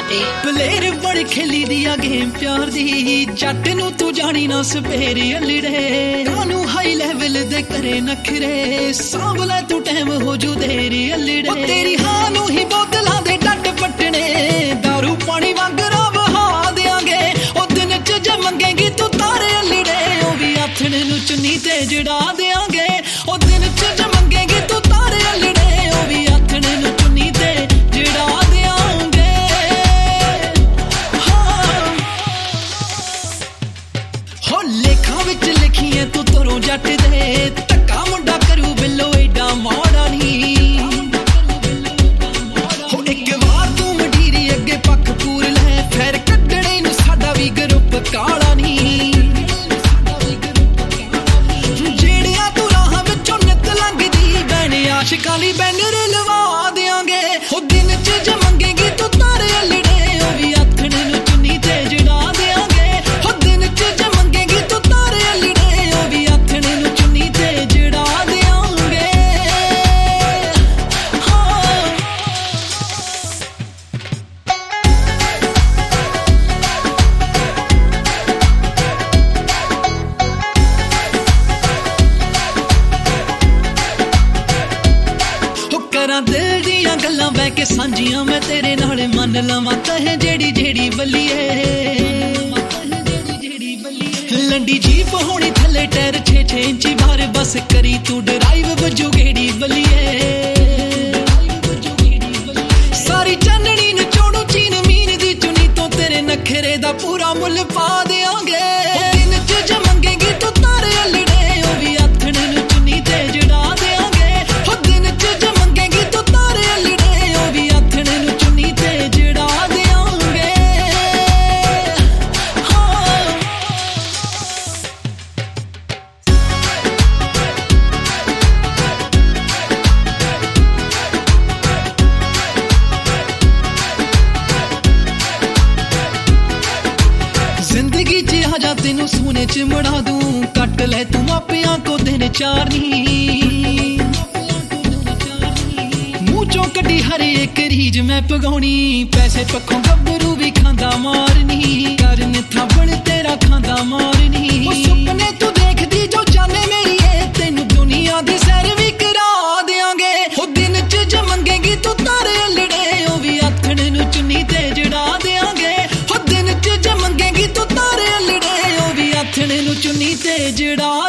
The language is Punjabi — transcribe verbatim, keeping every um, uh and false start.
ਪਲੇਰ ਬੜੀ ਖੇਲੀ ਦੀ ਆ ਗੇਮ ਪਿਆਰ ਦੀ ਜੱਟ ਨੂੰ ਤੂੰ ਜਾਣੀ ਨਾ ਸਪੇਰੇ ਅਲੜੇ ਕਾਨੂੰ ਹਾਈ ਲੈਵਲ ਦੇ ਕਰੇ ਨਖਰੇ ਸਾਂਭ ਲੈ ਤੂੰ ਟਾਈਮ ਹੋ ਜੂ ਦੇਰੀ ਅਲੜੇ ਉਹ ਤੇਰੀ ਹਾਂ ਨੂੰ ਹੀ ਬੋਤਲਾਂ ਦੇ ਡੱਟ ਪੱਟਣੇ ਦਾਰੂ ਪਾਣੀ ਵਾਂਗਰਾ ਬਹਾ ਦਿਆਂਗੇ ਉਹ ਦਿਨ ਚ ਜੇ ਮੰਗੇਗੀ ਤੂੰ ਤਾਰੇ ਅਲੜੇ ਉਹ ਵੀ ਆਥਣੇ ਨੂੰ ਚੁੰਨੀ ਤੇ ਜੜਾ ਦਿਆਂਗੇ ਉਹ ਦਿਨ ਚ ਜੇ ਮੰਗੇਗੀ ਤੂੰ ਤਾਰੇ ਅਲੜੇ ਉਹ ਵੀ ਆਥਣੇ ਨੂੰ ਚੁੰਨੀ ਤੇ ਜੜਾ ਲੇਖਾਂ ਵਿੱਚ ਲਿਖੀਏ ਤੂੰ ਤੁਰੋਂ ਜੱਟ ਦੇ ਧੱਕਾ ਮੁੰਡਾ ਕਰੂ ਬਿੱਲੋ ਏਡਾ ਮਾੜਾ ਨਹੀਂ ਹੋ ਇੱਕ ਵਾਰ ਤੂੰ ਮਢੀਰੀ ਅੱਗੇ ਪੱਖ ਪੂਰ ਲੈ ਫਿਰ ਕੱਢਣੇ ਨੂੰ ਸਾਡਾ ਵੀ ਗਰੁੱਪ ਕਾਲਾ ਨਹੀਂ ਜਿਹੜਿਆਂ ਤੂੰ ਰਾਹਾਂ ਵਿੱਚੋਂ ਨਿੱਤ ਲੰਘਦੀ ਬੈਣੇ ਆਸ਼ਿਕਾਂ ਲਈ ਬੈਨਰ ਲਵਾ ਦਿਆਂਗੇ ਹੋ ਦਿਨ ਚ ਜੇ ਮੰਗੇਗੀ ਤੂੰ ਤਾਰੇ ਅਲੜੇ ਉਹ ਵੀ ਆਥਣੇ ਨੂੰ ਚੁੰਨੀ ਤੇ ਜੜਾ ਦਿਆਂਗੇ ਹੋ ਦਿਨ ਚ ਜੇ ਦਿਲ ਦੀਆਂ ਗੱਲਾਂ ਬਹਿ ਕੇ ਸਾਂਝੀਆਂ ਮੈਂ ਤੇਰੇ ਨਾਲ ਮੰਨ ਲਵਾਂ ਕਹੇ ਜਿਹੜੀ ਜਿਹੜੀ ਬੱਲੀਏ ਲੰਡੀ ਜੀਪ ਹੋਣੀ ਥੱਲੇ ਟਾਇਰ ਛੇ ਛੇ ਇੰਚੀ ਬਾਹਰ ਬਸ ਕਰੀ ਤੂੰ ਡਰਾਈਵ ਵਜੂ ਗੇੜੀ ਬੱਲੀਏ ਸਾਰੀ ਚਾਨਣੀ ਨਚੋੜੂ ਚੀਨ ਮੀਨ ਦੀ ਚੁਨੀ ਤੋਂ ਤੇਰੇ ਨਖਰੇ ਦਾ ਪੂਰਾ ਮੁੱਲ ਪਾ ਦਿਆਂਗੇ ਦਿਨ ਚ ਜੇ ਮੰਗੇਗੀ ਤੂੰ ਤਾਰੇ ਅਲੜੇ ਉਹ ਵੀ ਆਥਣੇ ਨੂੰ ਚੁੰਨੀ ਤੇ ਜੜਾ ਦਿਆਂਗੇ ਹੋ ਦਿਨ ਚ ਜੇ ਮੰਗੇਗੀ ਤੂੰ ਤਾਰੇ ਅਲੜੇ ਉਹ ਵੀ ਆਥਣੇ ਨੂੰ ਚੁੰਨੀ ਤੇ ਜੜਾ ਦਿਆਂਗੇ ਜ਼ਿੰਦਗੀ ਚ ਆ ਜਾ ਤੈਨੂੰ ਸੋਨੇ ਚ ਮੜਾ ਦੂੰ ਕੱਟ ਲੈ ਤੂੰ ਮਾਪਿਆਂ ਕੋ ਦਿਨ ਚਾਰ ਨੀ ਮੂੰਹ ਚੋਂ ਕੱਢੀ ਹਰ ਇੱਕ ਰੀਝ ਮੈਂ ਪਗਾਉਣੀ ਪੈਸੇ ਪੱਖੋਂ ਗੱਭਰੂ ਵੀ ਖਾਂਦਾ ਮਾਰਨੀ ਕਰਨ ਥਾਪਣ ਤੇਰਾ ਖਾਂਦਾ ਮਾਰਨੀ ਉਹ ਸੁਪਨੇ ਤੂੰ ਦੇਖਦੀ ਜੋ ਜਾਣੇ ਮੇਰੀਏ ਤੈਨੂੰ ਦੁਨੀਆ ਦੀ ਸੈਰ ਵੀ ਕਰਾ ਦਿਆਂਗੇ ਉਹ ਦਿਨ ਚ ਜੇ ਮੰਗੇਗੀ ਤੂੰ ਤਾਰੇ ਅਲੜੇ ਉਹ ਵੀ ਆਥਣੇ ਨੂੰ ਚੁੰਨੀ ਤੇ ਜੜਾ ਦਿਆਂਗੇ ਉਹ ਦਿਨ ਚ ਜੇ ਮੰਗੇਗੀ ਤੂੰ ਤਾਰੇ ਅਲੜੇ ਉਹ ਵੀ ਆਥਣੇ ਨੂੰ ਚੁੰਨੀ ਤੇ ਜੜਾ